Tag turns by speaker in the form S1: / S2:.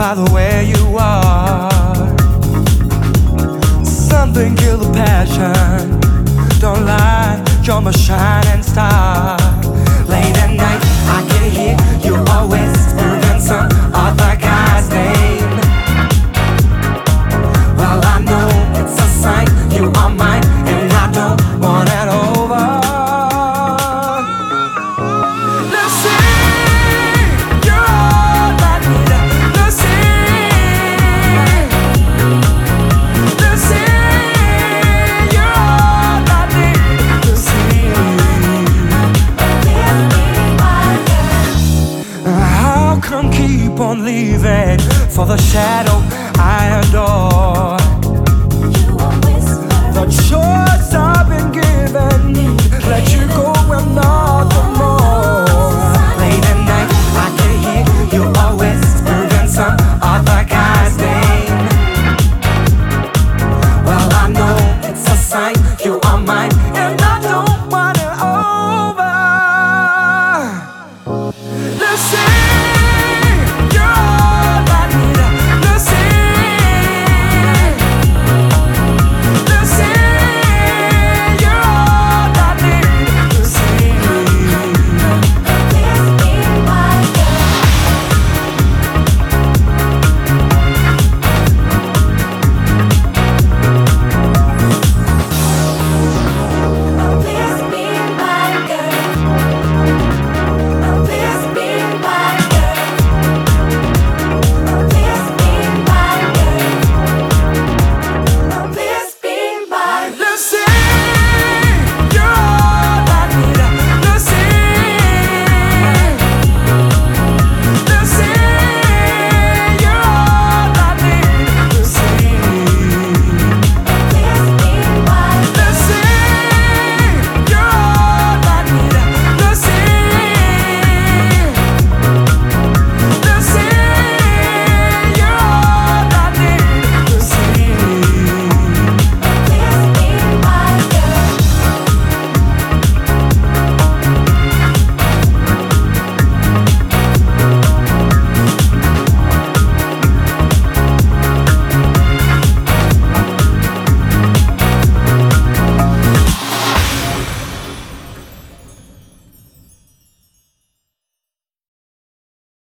S1: by the way you are. Something kill the passion. Don't lie, you're my shining star. Late at night, I can hear you always whispering some other guy's name. Well, I know it's a sign you are mine, and I don't want it over. Lucy, you're all I need. Lucy, Lucy, you're all I need. Lucy, how come keep on leaving for the shadow I adore?